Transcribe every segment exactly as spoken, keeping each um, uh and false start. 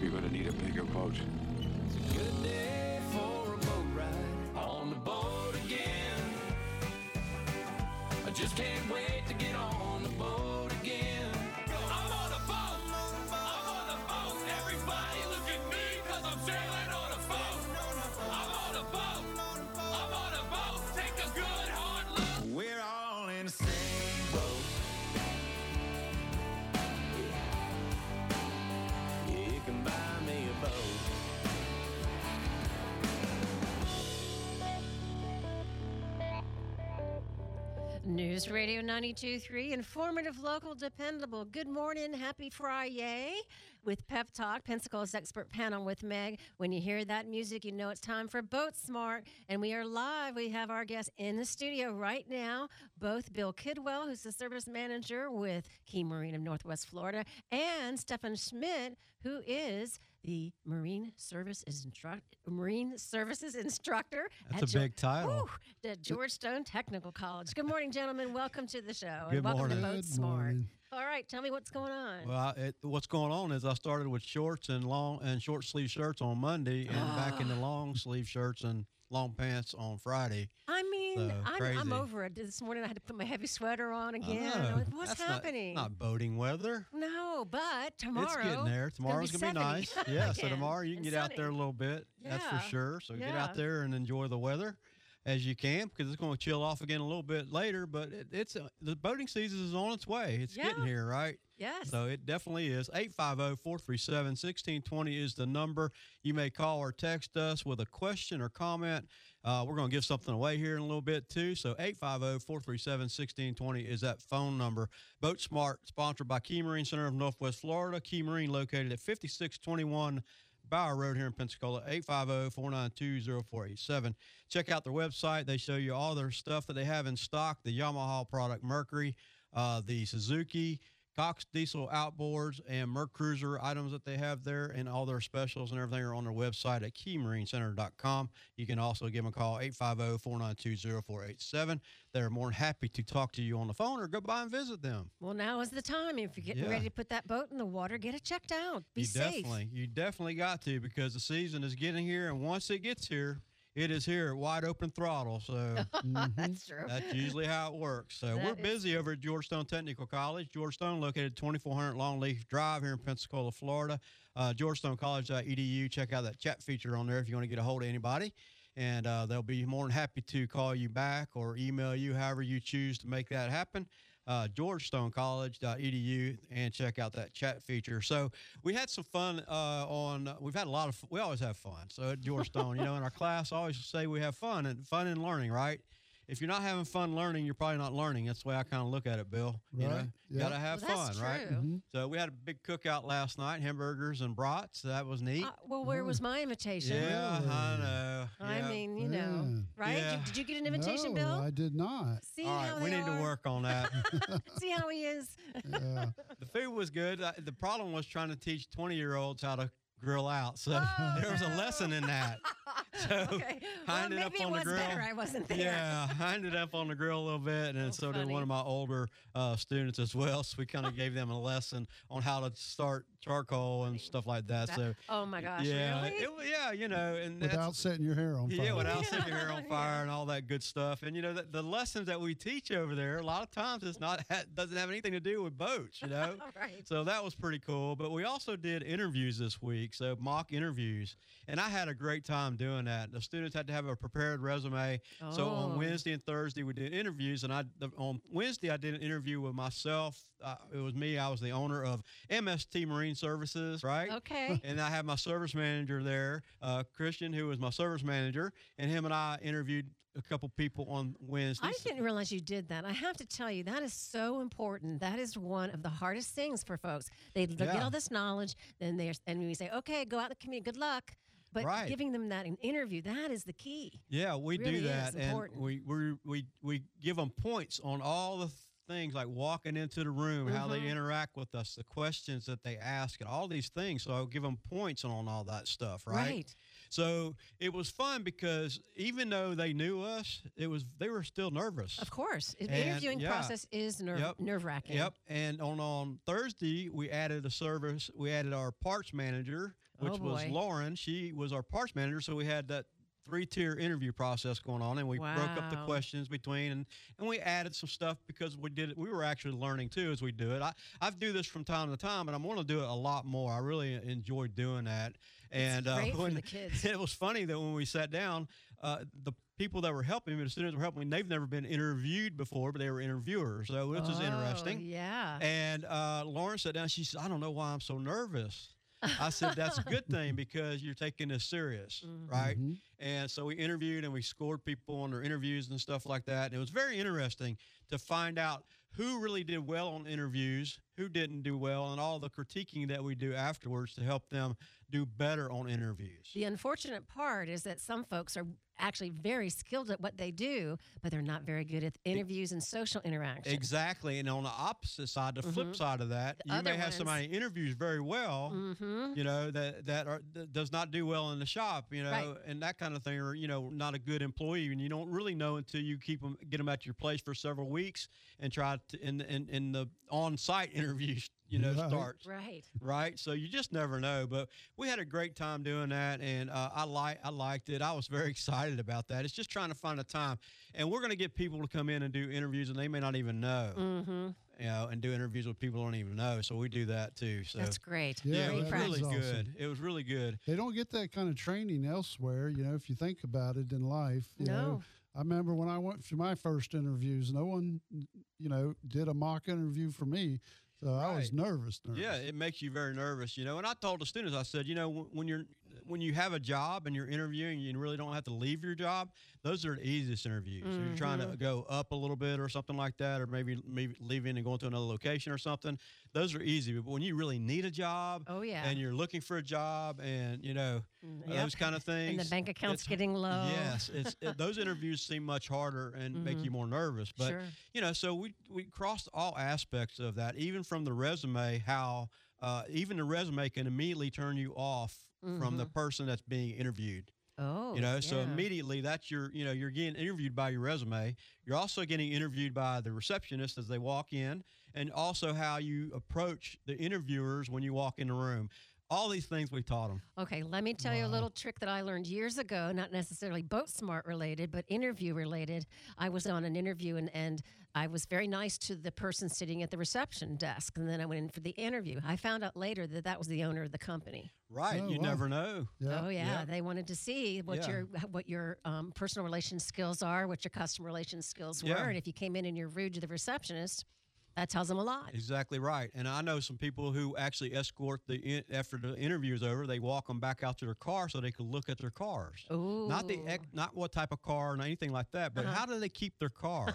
You're gonna need a bigger boat. It's a good day for a boat ride on the boat again. I just can't wait to get on the boat again. I'm on a boat. I'm on a boat. Everybody look at me because I'm sailing on a boat. I'm on a boat. I'm on a boat. Take a good hard look. We're all in the same boat. You can buy me a boat. News Radio ninety-two point three, informative, local, dependable. Good morning, happy Friday with Pep Talk, Pensacola's expert panel with Meg. When you hear that music, you know it's time for Boat Smart, and we are live. We have our guests in the studio right now, both Bill Kidwell, who's the service manager with Key Marine of Northwest Florida, and Stefan Schmidt, who is the Marine Service instru- Marine Services instructor. That's at a big title. Whew, at Georgetown Technical College. Good morning, gentlemen. Welcome to the show. Good and welcome morning. to Boat Good Smart. morning. All right, tell me what's going on. Well, I, it, what's going on is I started with shorts and long and short sleeve shirts on Monday, and back into long sleeve shirts and long pants on Friday. I mean, So, I'm, crazy. I'm over it. This morning I had to put my heavy sweater on again. I know. I'm like, what's That's not- happening? Not, boating weather. no, but tomorrow. It's getting there. Tomorrow's going gonna be nice. Yeah, so tomorrow you can And get out sunny. there a little bit. That's Yeah. for sure. So get Yeah. out there and enjoy the weather as you can, because it's going to chill off again a little bit later. But it, it's uh, the boating season is on its way. It's Yeah. getting here, right? Yes. So it definitely is. eight five zero, four three seven, one six two zero is the number. You may call or text us with a question or comment. Uh, we're going to give something away here in a little bit, too. So eight five zero, four three seven, one six two zero is that phone number. Boat Smart, sponsored by Key Marine Center of Northwest Florida. Key Marine located at fifty-six twenty-one Bower Road here in Pensacola, eight five zero, four nine two, zero four eight seven. Check out their website. They show you all their stuff that they have in stock, the Yamaha product Mercury, uh, the Suzuki, Cox Diesel outboards, and Merc Cruiser items that they have there, and all their specials and everything are on their website at key marine center dot com. You can also give them a call, eight five zero, four nine two, zero four eight seven. They're more than happy to talk to you on the phone or go by and visit them. Well, now is the time. If you're getting Yeah. ready to put that boat in the water, get it checked out. Be you safe. definitely, you definitely got to, because the season is getting here, and once it gets here, it is here at wide open throttle. So That's true. that's usually how it works. So That we're is- busy over at Georgetown Technical College. Georgetown, located twenty-four hundred Longleaf Drive here in Pensacola, Florida. Uh, georgetown college dot e d u. Check out that chat feature on there if you want to get a hold of anybody. And uh, they'll be more than happy to call you back or email you, however you choose to make that happen. Uh, georgetown college dot e d u, and check out that chat feature. So we had some fun uh, on, we've had a lot of, we always have fun. So at Georgetown, you know, in our class, I always say we have fun and fun in learning, right? If you're not having fun learning, you're probably not learning. That's the way I kind of look at it, Bill. You Right. know, you Yeah. got to have Well, that's fun, right? true. Mhm. So we had a big cookout last night, hamburgers and brats. So that was neat. Uh, well, where was my invitation? yeah, I know. I Yeah. mean, you know, Yeah. right? Yeah. Did, did you get an invitation, no, Bill? I did not. See All how right, we they need to are? work on that. See how he is? Yeah. The food was good. Uh, The problem was trying to teach twenty-year-olds how to grill out. So Oh, there was a lesson in that. So Okay. I Well, ended up maybe it on the was grill. better I wasn't there. Yeah, I ended up on the grill a little bit, and Oh, so did funny. one of my older uh, students as well. So we kind of gave them a lesson on how to start charcoal and stuff like that. So Oh my gosh, yeah, really? it, wa- yeah, you know, and that's- Without setting your hair on fire. yeah, without setting your hair on fire and all that good stuff. And you know, the, the lessons that we teach over there, a lot of times it's not ha- doesn't have anything to do with boats. You know, Right. So that was pretty cool. But we also did interviews this week, so mock interviews, and I had a great time doing that. The students had to have a prepared resume. So on Oh. Wednesday and Thursday we did interviews, and I the, on Wednesday I did an interview with myself. Uh, it was me. I was the owner of M S T Marine Services, right? Okay. And I had my service manager there, uh, Christian, who was my service manager, and him and I interviewed a couple people on Wednesday. I didn't realize you did that. I have to tell you, that is so important. That is one of the hardest things for folks. They, they get Yeah. all this knowledge, then they and we say, okay, go out in the community, good luck. But Right. giving them that in interview, that is the key. Yeah, we Really do is that, and important. we we we we give them points on all the things like walking into the room, how Mm-hmm. they interact with us, the questions that they ask, and all these things. So I'll give them points on all that stuff, right? Right. So it was fun because even though they knew us, it was they were still nervous. Of course. The And, interviewing yeah. process is nerve, Yep. nerve-wracking. Yep. And on, on Thursday, we added a service. We added our parts manager which Oh, was boy. Lauren. She was our parts manager, so we had that three-tier interview process going on, and we broke up the Wow. questions between, and, and we added some stuff because we did it. We were actually learning too as we do it. I I do this from time to time, and I'm going to do it a lot more. I really enjoy doing that. And great uh, for when the kids. it was funny that when we sat down, uh, the people that were helping me, the students were helping me, they've never been interviewed before, but they were interviewers, so which is Oh, interesting. Yeah. And uh, Lauren sat down. She said, "I don't know why I'm so nervous." I said, "That's a good thing because you're taking this serious, Mhm. right?" Mhm. And so we interviewed and we scored people on their interviews and stuff like that. And it was very interesting to find out who really did well on interviews, who didn't do well, and all the critiquing that we do afterwards to help them do better on interviews. The unfortunate part is that some folks are actually very skilled at what they do, but they're not very good at interviews and social interaction. Exactly. And on the opposite side, the flip Mhm. side of that, The you other may have ones- somebody interviews very well, Mm-hmm. you know, that that are that does not do well in the shop, you know, Right. and that kind of thing, or you know, not a good employee, and you don't really know until you keep them, get them at your place for several weeks, and try to in in, in the on-site interviews, you know, Right. starts. Right. Right, so you just never know. But we had a great time doing that, and uh, I like I liked it. I was very excited about that. It's just trying to find a time, and we're going to get people to come in and do interviews, and they may not even know, Mm-hmm. you know, and do interviews with people who don't even know. So we do that too. So That's great. Yeah, yeah, Great it was that really is awesome. good. It was really good. They don't get that kind of training elsewhere, you know, if you think about it in life. You No. know, I remember when I went for my first interviews, no one, you know, did a mock interview for me. So I was Right. nervous, nervous. Yeah, it makes you very nervous, you know. And I told the students, I said, you know, when, when you're when you have a job and you're interviewing, you really don't have to leave your job. Those are the easiest interviews. If you're trying to go up a little bit or something like that, or maybe maybe leaving and going to another location or something. Those are easy. But when you really need a job, Oh, yeah. and you're looking for a job, and you know Mm, uh, yep. those kind of things, And the bank account's it's- getting low. Yes, it's it, those interviews seem much harder and make you more nervous. But Sure. you know, so we we crossed all aspects of that, even from the resume, how uh, even the resume can immediately turn you off from the person that's being interviewed. Oh, You know, so yeah. immediately that's your, you know, you're getting interviewed by your resume. You're also getting interviewed by the receptionist as they walk in, and also how you approach the interviewers when you walk in the room. All these things we taught them. Okay, let me tell you a little trick that I learned years ago, not necessarily boat smart related, but interview related. I was on an interview and, and I was very nice to the person sitting at the reception desk. And then I went in for the interview. I found out later that that was the owner of the company. Right. Oh, you wow. never know. Yeah. Oh yeah, Yeah. they wanted to see what Yeah. your what your um, personal relations skills are, what your customer relations skills Yeah. were, and if you came in and you're rude to the receptionist, that tells them a lot. Exactly right. And I know some people who actually escort the in, after the interview is over, they walk them back out to their car so they can look at their cars. Ooh, Not the ex- not what type of car or anything like that, but how do they keep their car?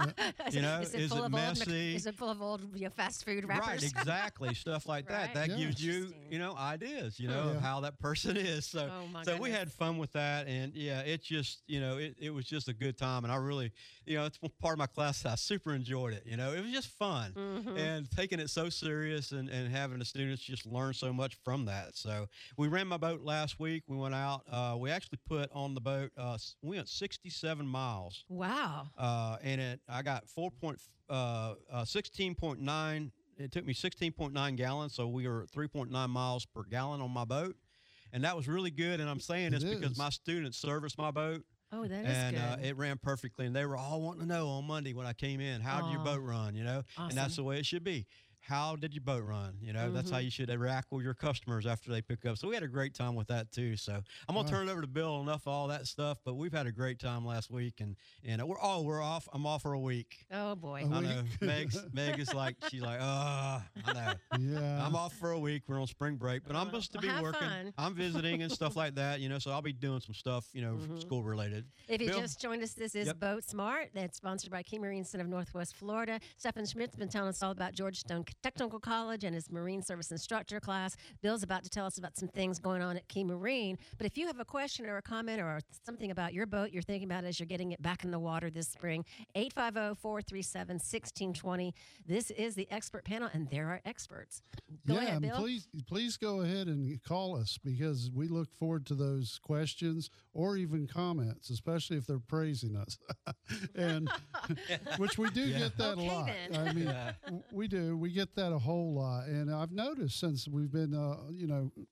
you know, is it is full it of old? Mc- messy? Is it full of old you know, fast food Right, wrappers? exactly. Stuff like Right. that. That Yeah. gives you, Interesting. you know, ideas, you know, Yeah. of how that person is. So, Oh, my so we goodness. had fun with that, and yeah, it just, you know, it, it was just a good time, and I really, you know, it's part of my class. I super enjoyed it. You know, it was just fun, Mm-hmm. and taking it so serious, and and having the students just learn so much from that. So we ran my boat last week. We went out. Uh, we actually put on the boat. Uh, s- we went sixty-seven miles. Wow. Uh, and it, I got four point, uh, uh, sixteen point nine. It took me sixteen point nine gallons, so we were three point nine miles per gallon on my boat, and that was really good. And I'm saying this It because is. my students serviced my boat, Oh, that is and good. uh, it ran perfectly. And they were all wanting to know on Monday when I came in, how did your Aw. boat run? You know, and that's the way it should be. How did your boat run? You know, that's how Mm-hmm. you should interact with your customers after they pick up. So we had a great time with that too. So I'm gonna Wow. turn it over to Bill. Enough of all that stuff, but we've had a great time last week, and and we're oh we're off. I'm off for a week. oh boy. A I week? know. Meg's, Meg is like, she's like, oh, I know. Yeah. I'm off for a week. We're on spring break, but I'm Uh, supposed to well, be have working. fun. I'm visiting and stuff like that, you know, so I'll be doing some stuff, you know, school related. If you Bill? just joined us, this is Yep. Boat Smart. That's sponsored by Key Marine Center of Northwest Florida. Stephen Schmidt's been telling us all about Georgetown Technical College and his Marine Service Instructor class. Bill's about to tell us about some things going on at Key Marine. But if you have a question or a comment or something about your boat you're thinking about as you're getting it back in the water this spring, eight five zero, four three seven, one six two zero. This is the expert panel, and there are experts. Go yeah, ahead, and Bill. please, please go ahead and call us because we look forward to those questions or even comments, especially if they're praising us, and which we do get that Okay, a lot. then. I mean, w- we do. We get that a whole lot, and I've noticed since we've been, uh, you know,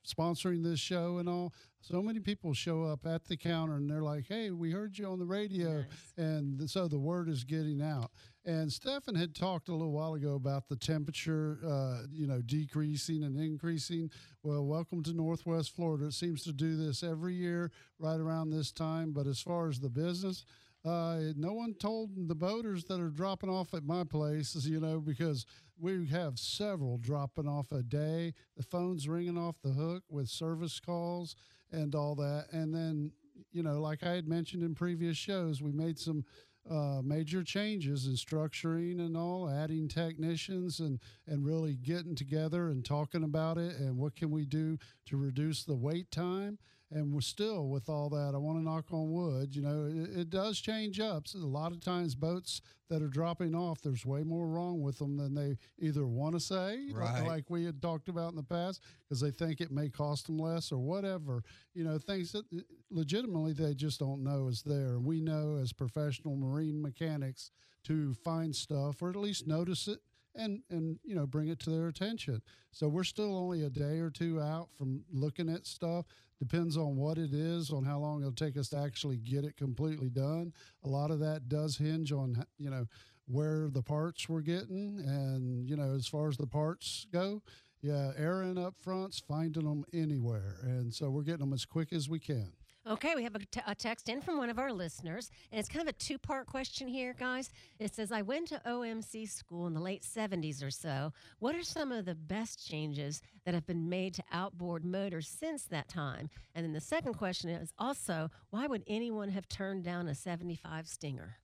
sponsoring this show and all. So many people show up at the counter and they're like, hey, we heard you on the radio. Nice. And th- so the word is getting out. And Stefan had talked a little while ago about the temperature, uh, you know, decreasing and increasing. Well, welcome to Northwest Florida. It seems to do this every year right around this time. But as far as the business, Uh, no one told the boaters that are dropping off at my place, you know, because we have several dropping off a day. The phone's ringing off the hook with service calls and all that. And then, you know, like I had mentioned in previous shows, we made some uh, major changes in structuring and all, adding technicians and, and really getting together and talking about it and what can we do to reduce the wait time. And we're still, with all that, I want to knock on wood, you know, it, it does change up. So a lot of times boats that are dropping off, there's way more wrong with them than they either want to say, Right. like, like we had talked about in the past, because they think it may cost them less or whatever. You know, things that uh, legitimately they just don't know is there. We know as professional marine mechanics to find stuff or at least notice it and, and, you know, bring it to their attention. So we're still only a day or two out from looking at stuff. Depends on what it is, on how long it'll take us to actually get it completely done. A lot of that does hinge on, you know, where the parts we're getting. And, you know, as far as the parts go, yeah, airing up front's finding them anywhere. And so we're getting them as quick as we can. Okay, we have a, t- a text in from one of our listeners, and it's kind of a two-part question here, guys. It says, I went to O M C school in the late seventies or so. What are some of the best changes that have been made to outboard motors since that time? And then the second question is also, why would anyone have turned down a seventy-five Stinger?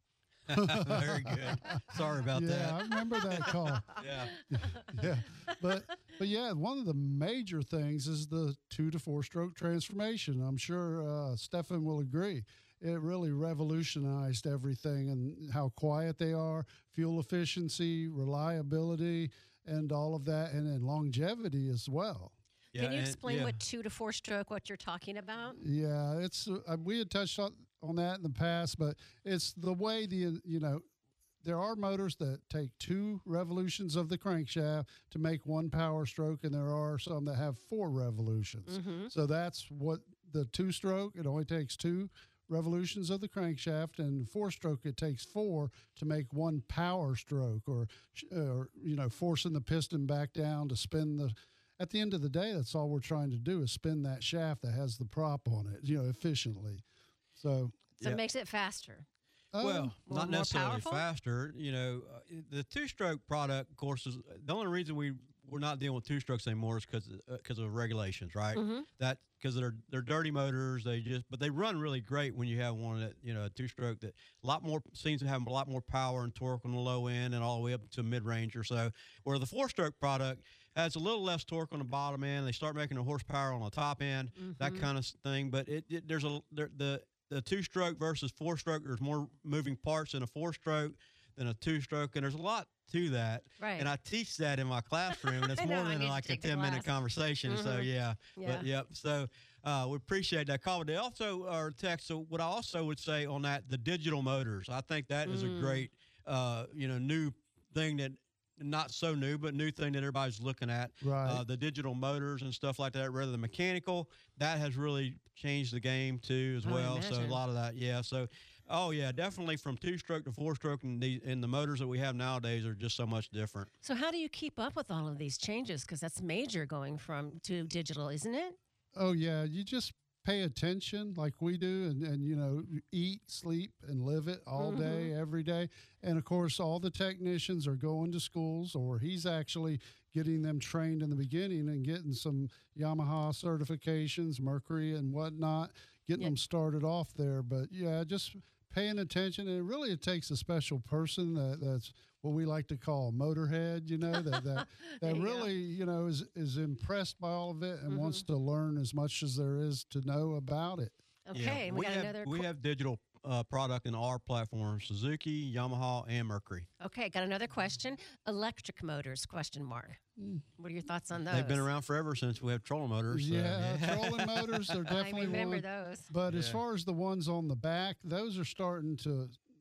Very good. Sorry about Yeah, I that. remember that call. Yeah. Yeah, but but yeah, one of the major things is the two to four stroke transformation. I'm sure uh, Stefan will agree. It really revolutionized everything and how quiet they are, fuel efficiency, reliability, and all of that, and then longevity as well. Yeah, Can you and- explain yeah. what two to four stroke, what you're talking about? Yeah, it's uh, we had touched on, on that in the past, but it's the way the you know there are motors that take two revolutions of the crankshaft to make one power stroke, and there are some that have four revolutions. So that's what the two stroke. It only takes two revolutions of the crankshaft, and four stroke it takes four to make one power stroke, or or you know forcing the piston back down to spin the. At the end of the day, that's all we're trying to do is spin that shaft that has the prop on it, you know, efficiently. So, So Yeah. it makes it faster. um, Well, More- not more necessarily powerful? faster. You know, uh, the two-stroke product, of course, is the only reason we we're not dealing with two strokes anymore is because because of regulations, right? Mm-hmm. That because they're they're dirty motors. They just but they run really great when you have one that you know a two-stroke that a lot more seems to have a lot more power and torque on the low end and all the way up to mid-range or so. Where the four-stroke product has a little less torque on the bottom end. They start making the horsepower on the top end, that Mhm. kind of thing. But it, it there's a there, the the two-stroke versus four-stroke. There's more moving parts in a four-stroke than a two-stroke, and there's a lot to that. Right. And I teach that in my classroom, and it's I know, more I than need to like a take the ten-minute class. conversation. So Mhm. yeah, Yeah. but yep. So uh, we appreciate that call. But they also are text. So what I also would say on that, the digital motors. I think that is a Mm. great, uh, you know, new thing that. Not so new, but new thing that everybody's looking at. Right. Uh, the digital motors and stuff like that, rather than mechanical, that has really changed the game too, as I would well. So a imagine. lot of that, yeah. So, oh yeah, definitely from two stroke to four stroke, and the and the motors that we have nowadays are just so much different. So how do you keep up with all of these changes? Because that's major going from to digital, isn't it? Oh yeah, you just pay attention like we do, and, and you know, eat, sleep, and live it all day, every day. And of course, all the technicians are going to schools, or he's actually getting them trained in the beginning and getting some Yamaha certifications, Mercury and whatnot, getting Yeah. them started off there. But yeah, just paying attention. And really, it takes a special person that, that's what we like to call a motorhead, you know, that that, There that you go. really, you know, is is impressed by all of it and wants to learn as much as there is to know about it. Okay, Yeah, and we, got have another. we qu- have digital uh, product in our platforms: Suzuki, Yamaha, and Mercury. Okay, got another question. Electric motors? Question mark. What are your thoughts on those? They've been around forever since we have trolling motors. so- Yeah, trolling motors are I definitely remember one. those. But as Yeah. far as the ones on the back, those are starting to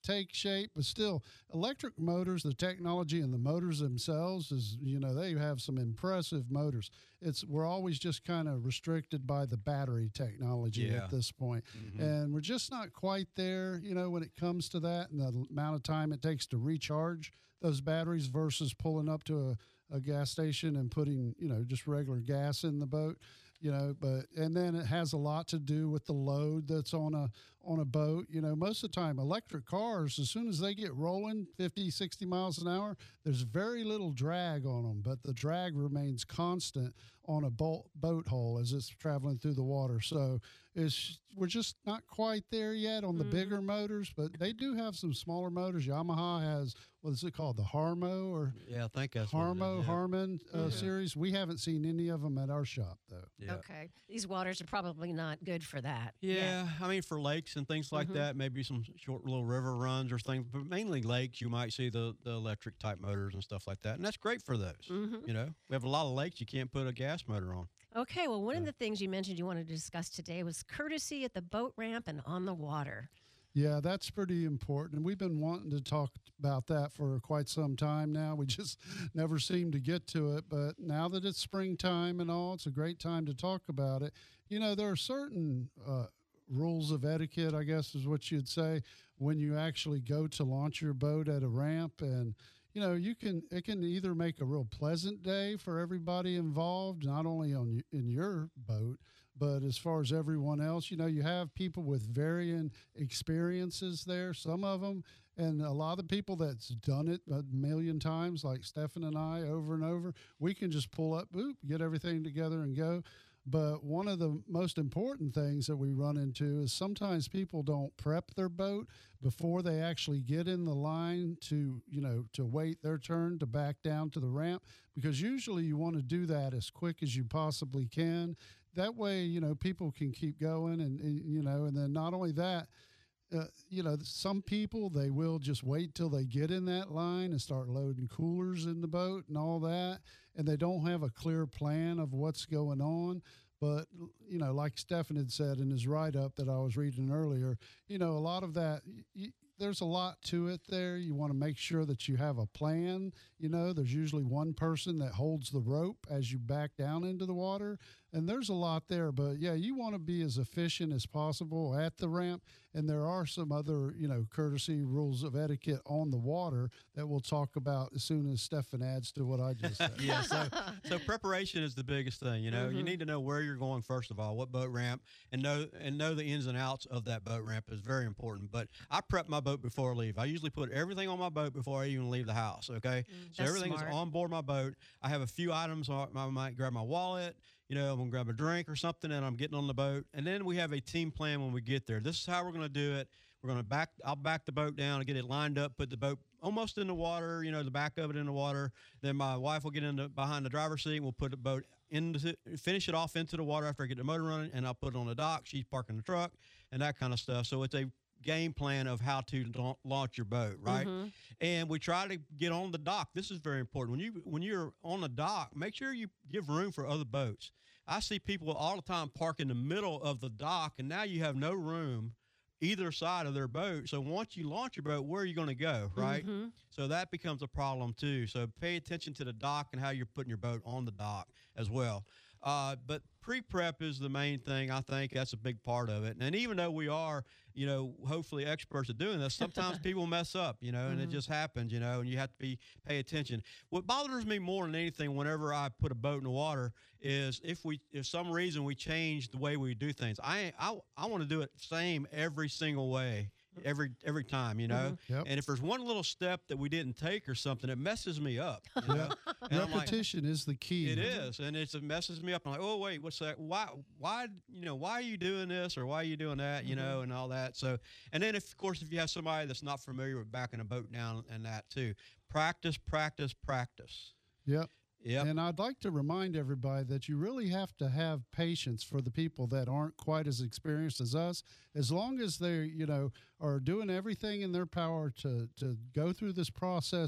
take shape, but still, electric motors, the technology and the motors themselves is, you know, they have some impressive motors. It's we're always just kind of restricted by the battery technology Yeah. at this point. Mhm. And we're just not quite there, you know, when it comes to that and the amount of time it takes to recharge those batteries versus pulling up to a, a gas station and putting, you know, just regular gas in the boat. You know, but and then it has a lot to do with the load that's on a on a boat. You know, most of the time electric cars, as soon as they get rolling fifty, sixty miles an hour, there's very little drag on them, but the drag remains constant on a boat, boat hull as it's traveling through the water. So it's we're just not quite there yet on the Mhm. bigger motors, but they do have some smaller motors. Yamaha has, what is it called, the Harmo or Yeah, I think that's what it is, Harmo, yeah. Harman uh, Mhm. series. We haven't seen any of them at our shop, though. Yeah. Okay. These waters are probably not good for that. Yeah, I mean for lakes and things like Mhm. that, maybe some short little river runs or things, but mainly lakes. You might see the the electric type motors and stuff like that, and that's great for those. Mhm. You know, we have a lot of lakes you can't put a gas motor on. Okay, well, one of Yeah. the things you mentioned you wanted to discuss today was courtesy at the boat ramp and on the water. Yeah, that's pretty important. And we've been wanting to talk about that for quite some time now. We just never seem to get to it. But now that it's springtime and all, it's a great time to talk about it. You know, there are certain uh, rules of etiquette, I guess is what you'd say, when you actually go to launch your boat at a ramp. And, you know, you can, it can either make a real pleasant day for everybody involved, not only on y- in your boat, but as far as everyone else, you know, you have people with varying experiences there, some of them, and a lot of the people that's done it a million times, like Stefan and I, over and over, we can just pull up, boop, get everything together and go. But one of the most important things that we run into is sometimes people don't prep their boat before they actually get in the line to, you know, to wait their turn to back down to the ramp, because usually you want to do that as quick as you possibly can. That way, you know, people can keep going and, and you know, and then not only that, uh, you know, some people, they will just wait till they get in that line and start loading coolers in the boat and all that. And they don't have a clear plan of what's going on. But, you know, like Stefan had said in his write up that I was reading earlier, you know, a lot of that, y- there's a lot to it there. You want to make sure that you have a plan. You know, there's usually one person that holds the rope as you back down into the water. And there's a lot there. But yeah, you want to be as efficient as possible at the ramp. And there are some other, you know, courtesy rules of etiquette on the water that we'll talk about as soon as Stefan adds to what I just said. Yeah, so so preparation is the biggest thing. You know, you Mhm. need to know where you're going first of all, what boat ramp, and know and know the ins and outs of that boat ramp is very important. But I prep my boat before I leave. I usually put everything on my boat before I even leave the house. Okay, so that's everything smart. is on board my boat. I have a few items. I I might grab my wallet. You know, I'm gonna grab a drink or something, and I'm getting on the boat. And then we have a team plan when we get there. This is how we're gonna do it. We're gonna back. I'll back the boat down and get it lined up. Put the boat almost in the water. You know, the back of it in the water. Then my wife will get in the, behind the driver's seat. And we'll put the boat into finish it off into the water after I get the motor running, and I'll put it on the dock. She's parking the truck and that kind of stuff. So it's a game plan of how to la- launch your boat, right? Mhm. And we try to get on the dock. This is very important. When you when you're on the dock, make sure you give room for other boats. I see people all the time park in the middle of the dock, and now you have no room either side of their boat. So once you launch your boat, where are you going to go, right? Mhm. So that becomes a problem too. So pay attention to the dock and how you're putting your boat on the dock as well. Uh, but pre-prep is the main thing. I think that's a big part of it. And even though we are, you know, hopefully experts at doing this, sometimes people mess up, you know, and it just happens, you know, and you have to be pay attention. What bothers me more than anything whenever I put a boat in the water is if we, if some reason we change the way we do things. I I, I want to do it same every single way. Every every time, you know, Yep. and if there's one little step that we didn't take or something, it messes me up. You know? And I'm like, Repetition is the key. it is, and it's, it messes me up. I'm like, oh wait, what's that? Why, why, you know, why are you doing this or why are you doing that? You know, and all that. So, and then if, of course, if you have somebody that's not familiar with backing a boat down and that too, practice, practice, practice. Yep. Yep. And I'd like to remind everybody that you really have to have patience for the people that aren't quite as experienced as us. As long as they, you know, are doing everything in their power to to go through this process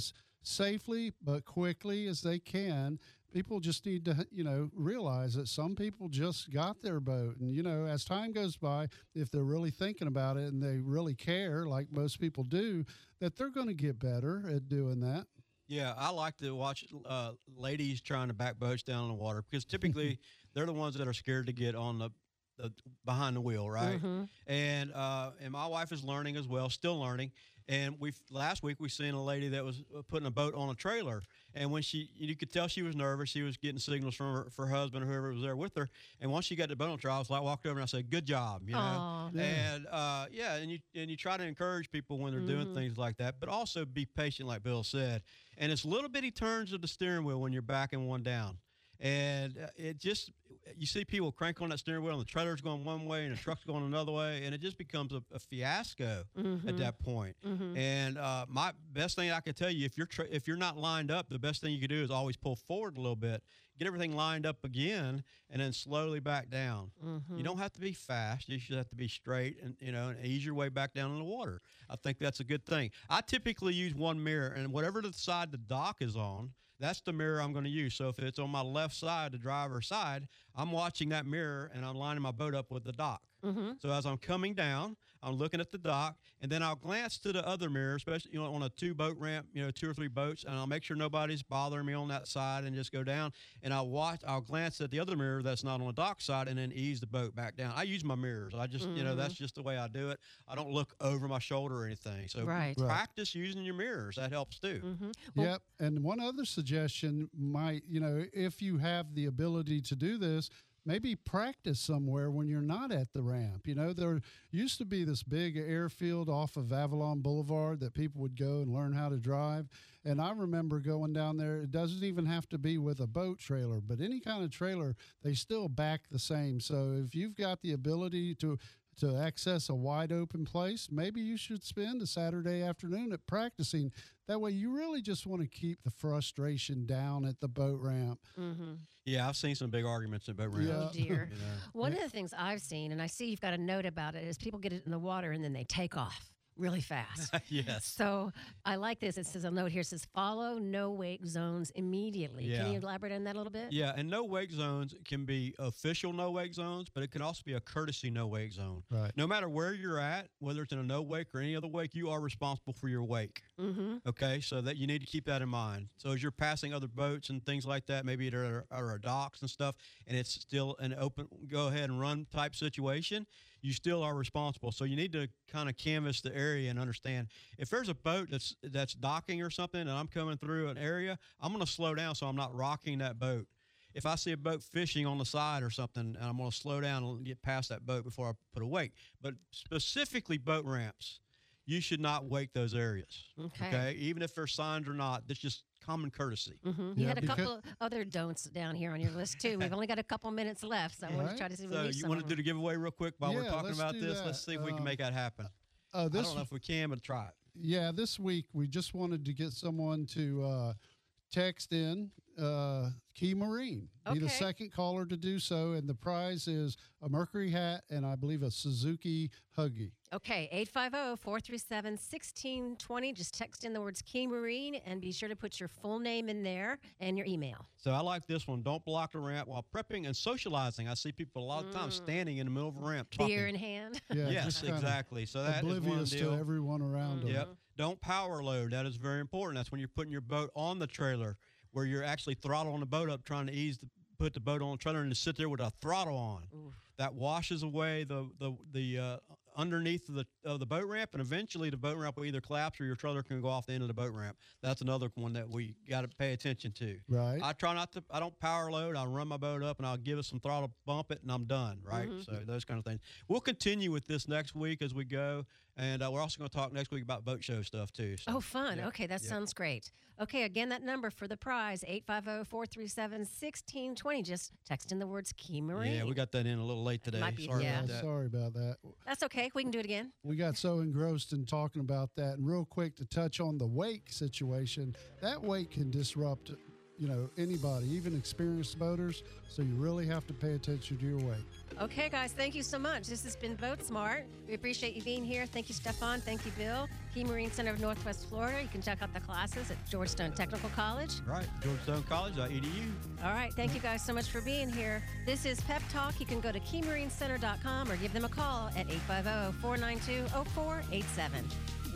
safely but quickly as they can. People just need to, you know, realize that some people just got their boat. And, you know, as time goes by, if they're really thinking about it and they really care, like most people do, that they're going to get better at doing that. Yeah, I like to watch uh, ladies trying to back boats down in the water because typically they're the ones that are scared to get on the, the behind the wheel, right? Mm-hmm. And uh, and my wife is learning as well, still learning. And we last week we seen a lady that was putting a boat on a trailer, and when she, you could tell she was nervous. She was getting signals from her, for her husband or whoever was there with her. And once she got the boat on the trailer, I was like, walked over and I said, "Good job," you know. Aw. Yeah. And uh, yeah, and you and you try to encourage people when they're doing Mhm. things like that, but also be patient, like Bill said. And it's little bitty turns of the steering wheel when you're backing one down. And uh, it just, you see people crank on that steering wheel and the trailer's going one way and the truck's going another way, and it just becomes a, a fiasco Mhm. at that point. Mhm. And uh, my best thing I can tell you, if you're tra- if you're not lined up, the best thing you can do is always pull forward a little bit, get everything lined up again, and then slowly back down. Mhm. You don't have to be fast. You should have to be straight and, you know, and ease your way back down in the water. I think that's a good thing. I typically use one mirror, and whatever the side the dock is on, that's the mirror I'm going to use. So if it's on my left side, the driver's side, I'm watching that mirror and I'm lining my boat up with the dock. Mhm. So as I'm coming down, I'm looking at the dock, and then I'll glance to the other mirror, especially, you know, on a two boat ramp, you know, two or three boats, and I'll make sure nobody's bothering me on that side and just go down. And I'll watch, I'll glance at the other mirror that's not on the dock side and then ease the boat back down. I use my mirrors. I just, you know, that's just the way I do it. I don't look over my shoulder or anything. So Right. Right. practice using your mirrors. That helps too. Mhm. Well, Yep. And one other suggestion might, you know, if you have the ability to do this, maybe practice somewhere when you're not at the ramp. You know, there used to be this big airfield off of Avalon Boulevard that people would go and learn how to drive. And I remember going down there. It doesn't even have to be with a boat trailer, but any kind of trailer, they still back the same. So if you've got the ability to to access a wide open place, maybe you should spend a Saturday afternoon at practicing. That way you really just want to keep the frustration down at the boat ramp. mhm. Yeah, I've seen some big arguments at boat ramps. Yeah. Oh dear. You know. One of the things I've seen, and I see you've got a note about it, is people get it in the water and then they take off really fast. Yes. So I like this. It says a note here says follow no wake zones immediately. Can Yeah. you elaborate on that a little bit? Yeah, and no wake zones can be official no wake zones, but it can also be a courtesy no wake zone. Right. No matter where you're at, whether it's in a no wake or any other wake, you are responsible for your wake. Mm-hmm. Okay, so that you need to keep that in mind. So as you're passing other boats and things like that, maybe there are, are docks and stuff, and it's still an open go ahead and run type situation, you still are responsible. So you need to kind of canvass the area and understand if there's a boat that's that's docking or something and I'm coming through an area, I'm going to slow down so I'm not rocking that boat. If I see a boat fishing on the side or something, and I'm going to slow down and get past that boat before I put a wake. But specifically boat ramps, you should not wake those areas. Okay. Even if there's signs or not, that's just common courtesy. Mm-hmm. You Yeah, had a because- couple other don'ts down here on your list too. We've only got a couple minutes left, so I want to Right. try to see if we So meet you some want of to do them. the giveaway real quick while we're Yeah, talking let's about do this? that. Let's see if we can Um, make that happen. Uh, I this don't know if we can, but try it. Yeah, this week we just wanted to get someone to uh, text in uh, Key Marine. Be the Okay. second caller to do so, and the prize is a Mercury hat and I believe a Suzuki Huggy. Okay, eight five zero, four three seven, one six two zero. Just text in the words Key Marine and be sure to put your full name in there and your email. So I like this one. Don't block the ramp while prepping and socializing. I see people a lot of times standing in the middle of a ramp talking. Beer in hand. Yeah, Yes, just kinda exactly. So that is one oblivious deal. to everyone around them. Yep. Don't power load. That is very important. That's when you're putting your boat on the trailer, where you're actually throttling the boat up, trying to ease the, put the boat on the trailer, and to sit there with a throttle on. That washes away the the the uh, underneath of the of the boat ramp, and eventually the boat ramp will either collapse or your trailer can go off the end of the boat ramp. That's another one that we got to pay attention to. Right. I try not to. I don't power load. I'll run my boat up and I'll give it some throttle, bump it, and I'm done. Right. Mm-hmm. So those kind of things. We'll continue with this next week as we go, and uh, we're also going to talk next week about boat show stuff too. So, Oh, fun. yeah, Okay, that yeah. sounds great. Okay, again, that number for the prize, eight five zero, four three seven, one six two zero. Just text in the words Key Marine. Yeah, we got that in a little late today. Might be- Sorry yeah. about Uh, that. sorry about that. That's okay. We can do it again. We got so engrossed in talking about that. And real quick to touch on the wake situation, that wake can disrupt you know, anybody, even experienced boaters. So you really have to pay attention to your weight. Okay, guys, thank you so much. This has been Boat Smart. We appreciate you being here. Thank you, Stefan. Thank you, Bill. Key Marine Center of Northwest Florida. You can check out the classes at Georgetown Technical College. Right, georgetown college dot e d u. All right, thank you guys so much for being here. This is Pep Talk. You can go to key marine center dot com or give them a call at eight five zero, four nine two, zero four eight seven.